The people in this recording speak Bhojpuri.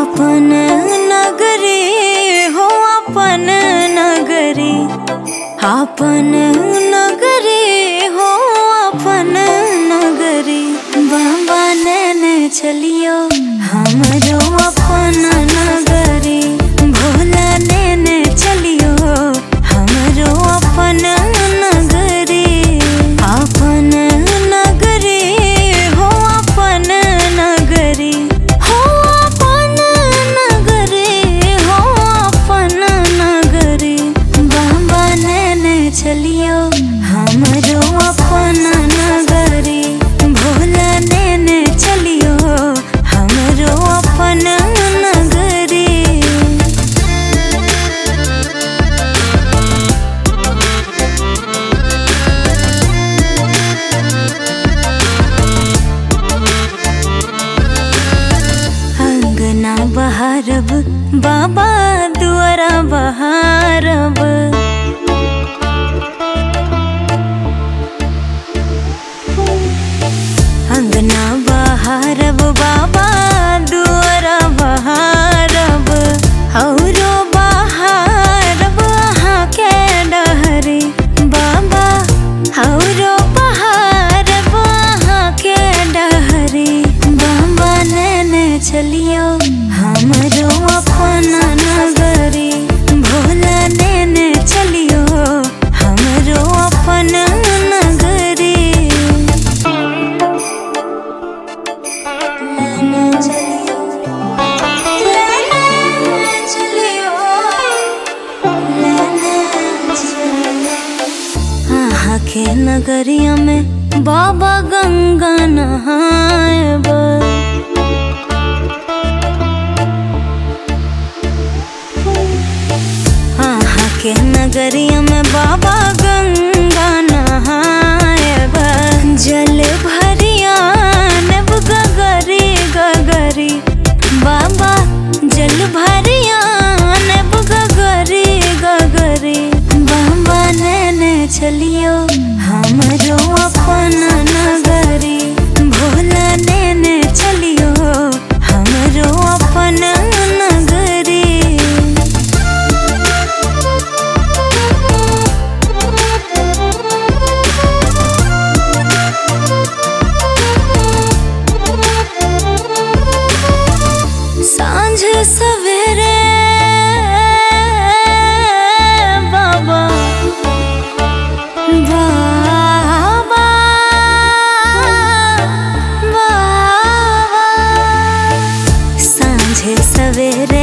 अपन नगरी हो अपन नगरी, अपन नगरी हो अपन नगरी। बाबा ने चलियो हमरो अपन नगरी, भोला ने चलियो हमरो अपन नगरी। अपन नगरी हो अपन नगरी, हो अपन नगरी, हो अपन नगरी। बाबा ने चलियो हमरो अपन नगरी, भोला ने चलियो हमरो अपन नगरी। अंगना बहारब बाबा दुआरा बहारब, अंगना बहारब बाबा दुआरा बहारब। औरो बहारब अहाँ के डहरी बाबा, औरो बहारब अहाँ के डहरी। बाबा ने चलियो हमरो अपन नगरी, भोला ने चलियो हमरो अपन नगरी। आहा के नगरिया में बाबा गंगा नहायब, आहा के नगरिया में बाबा गंगा नहायब। जल भरिया नब गगरी गगरी बाबा, जल भरिया नब गगरी गगरी। बाबा ने चलियो हमरो अपन नगरी, भोला ने चलियो हमरो अपन नगरी। सांझ सवेरे बाबा बाबा बाबा, सांझ सवेरे